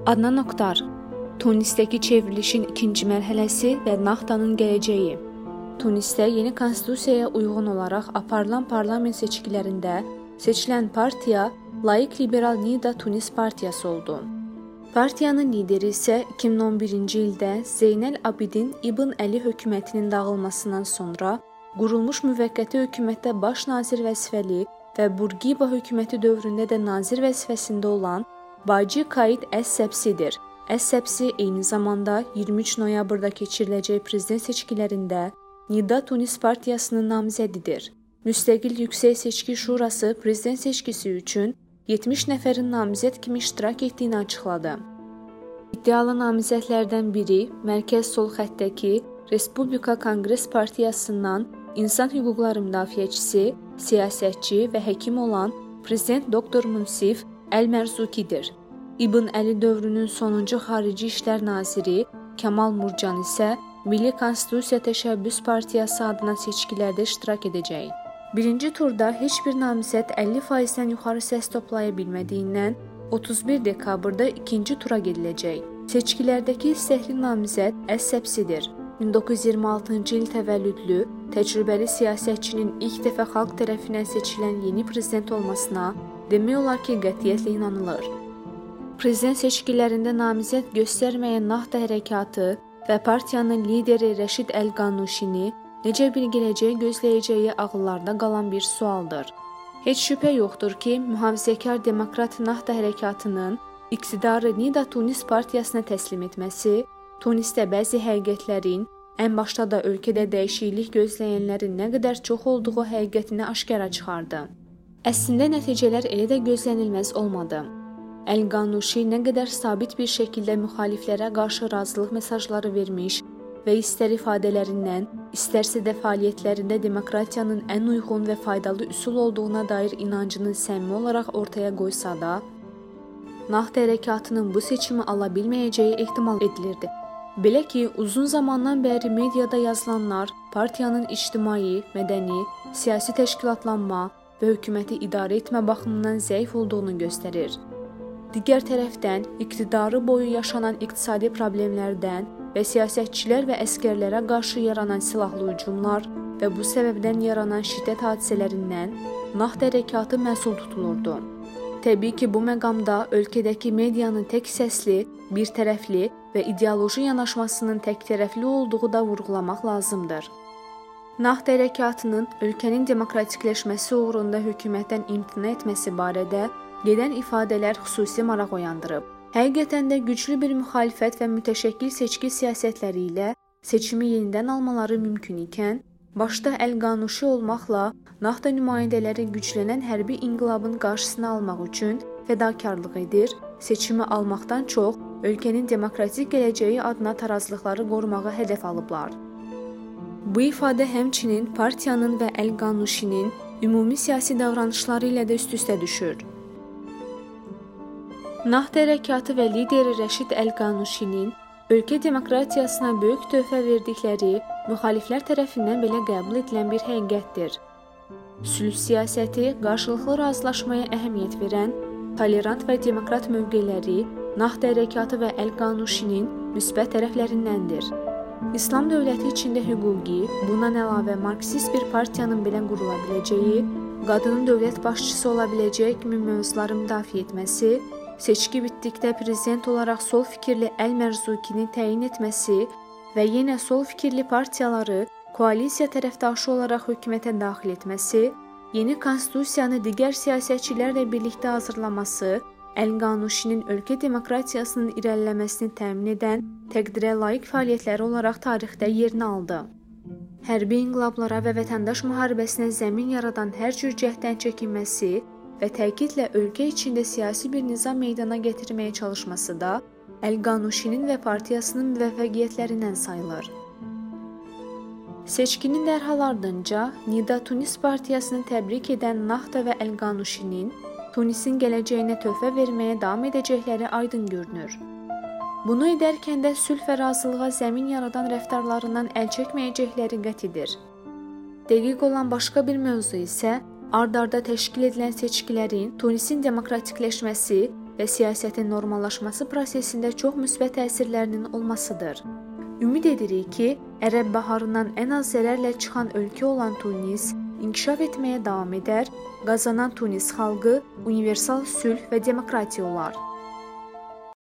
Adnan Oktar, Tunisdəki çevrilişin ikinci mərhələsi və Nahdanın gələcəyi. Tunisdə yeni konstitusiyaya uyğun olaraq aparılan parlament seçkilərində seçilən partiya laik liberal Nida Tunis partiyası oldu. Partiyanın lideri isə 2011-ci ildə Zeynəl Abidin İbn Əli hökumətinin dağılmasından sonra qurulmuş müvəqqəti hökumətdə baş nazir vəzifəli və Burqiba hökuməti dövründə də nazir vəzifəsində olan Bacı Kaid Əs-Səbsidir. Əs-Səbsi eyni zamanda 23 noyabrda keçiriləcək prezident seçkilərində Nida Tunis partiyasının namizədidir. Müstəqil Yüksək Seçki Şurası prezident seçkisi üçün 70 nəfərin namizəd kimi iştirak etdiyini açıqladı. İddialı namizədlərdən biri mərkəz sol xəttdəki Respublika Konqres Partiyasından insan hüquqları müdafiəçisi, siyasətçi və həkim olan prezident Dr. Münsif Əl-Mərzukidir. İbn Əli dövrünün sonuncu xarici işlər naziri Kəmal Murcan isə Milli Konstitusiya Təşəbbüs Partiyası adına seçkilərdə iştirak edəcək. Birinci turda heç bir namizəd 50%-dən yuxarı səs toplaya bilmədiyindən 31 dekabrda ikinci tura gediləcək. Seçkilərdəki istəkli namizəd Əs-Səbsidir. 1926-cı il təvəllüdlü, təcrübəli siyasətçinin ilk dəfə xalq tərəfindən seçilən yeni prezident olmasına demək olar ki, qətiyyətlə inanılır. Prezident seçkilərində namizəd göstərməyən Nahda hərəkatı və partiyanın lideri Rəşid Əl-Qannuşini necə bir gələcək gözləyəcəyi ağıllarda qalan bir sualdır. Heç şübhə yoxdur ki, mühafizəkar demokrat Nahda hərəkatının iqtidarı Nida Tunis partiyasına təslim etməsi, Tunisdə bəzi həqiqətlərin, ən başda da ölkədə dəyişiklik gözləyənlərin nə qədər çox olduğu həqiqətini aşkara çıxardı. Əslində nəticələr elə də gözlənilməz olmadı. Əl-Qannuşi nə qədər sabit bir şəkildə müxaliflərə qarşı razılıq mesajları vermiş və istər ifadələrindən, istərsə də fəaliyyətlərində demokratiyanın ən uyğun və faydalı üsul olduğuna dair inancını səmimi olaraq ortaya qoysa da, Nahda hərəkatının bu seçimi ala bilməyəcəyi ehtimal edilirdi. Belə ki, uzun zamandan bəri mediada yazılanlar partiyanın ictimai, mədəni, siyasi təşkilatlanma və hökuməti idarə etmə baxımından zəif olduğunu göstərir. Digər tərəfdən, iqtidarı boyu yaşanan iqtisadi problemlərdən və siyasətçilər və əskərlərə qarşı yaranan silahlı hücumlar və bu səbəbdən yaranan şiddət hadisələrindən Nahda hərəkatı məsul tutulurdu. Təbii ki, bu məqamda ölkədəki medianın tək səsli, bir tərəfli və ideoloji yanaşmasının tək tərəfli olduğu da vurğulamaq lazımdır. Nahda hərəkatının ölkənin demokratikləşməsi uğrunda hökumətdən imtina etməsi barədə gedən ifadələr xüsusi maraq oyandırıb. Həqiqətən də güclü bir müxalifət və mütəşəkkil seçki siyasətləri ilə seçimi yenidən almaları mümkün ikən, başda Əl-Qannuşi olmaqla Nahda nümayəndələri güclənən hərbi inqilabın qarşısını almaq üçün fədakarlıq edir, seçimi almaqdan çox ölkənin demokratik gələcəyi adına tarazlıqları qorumağı hədəf alıblar. Bu ifadə həmçinin partiyanın və Əl-Qannuşinin ümumi siyasi davranışları ilə də üst-üstə düşür. Nahda hərəkatı və lideri Rəşid Əl-Qannuşinin ölkə demokratiyasına böyük töhfə verdikləri müxaliflər tərəfindən belə qəbul edilən bir həqiqətdir. Sülh siyasəti, qarşılıqlı razılaşmaya əhəmiyyət verən, tolerant və demokrat mövqeləri Nahda hərəkatı və Əl-Qannuşinin müsbət tərəflərindəndir. İslam dövləti içində hüquqi, bundan əlavə marksist bir partiyanın belə qurula biləcəyi, qadının dövlət başçısı ola biləcək kimi mövzuları müdafiə etməsi, seçki bitdikdə prezident olaraq sol fikirli Əl-Mərzukini təyin etməsi və yenə sol fikirli partiyaları koalisiya tərəfdaşı olaraq hökumətə daxil etməsi, yeni konstitusiyanı digər siyasətçilərlə birlikdə hazırlaması, Əl-Qannuşinin ölkə demokratiyasının irəliləməsini təmin edən təqdirə layiq fəaliyyətləri olaraq tarixdə yerini aldı. Hərbi inqilablara və vətəndaş müharibəsinə zəmin yaradan hər cür cəhddən çəkinməsi və təkidlə ölkə içində siyasi bir nizam meydana gətirməyə çalışması da Əl-Qannuşinin və partiyasının müvəffəqiyyətlərindən sayılır. Seçkinin dərhal ardınca Nida Tunis partiyasını təbrik edən Nahda və Əl-Qannuşinin Tunisin gələcəyinə töhfə verməyə davam edəcəkləri aydın görünür. Bunu edərkən də sülh və razılığa zəmin yaradan rəftarlarından əl çəkməyəcəkləri qətidir. Dəqiq olan başqa bir mövzu isə ard-arda təşkil edilən seçkilərin Tunisin demokratikləşməsi və siyasətin normallaşması prosesində çox müsbət təsirlərinin olmasıdır. Ümid edirik ki, Ərəb baharından ən az zərərlə çıxan ölkə olan Tunis inkişaf etməyə davam edər, qazanan Tunis xalqı universal sülh və demokratiya olar.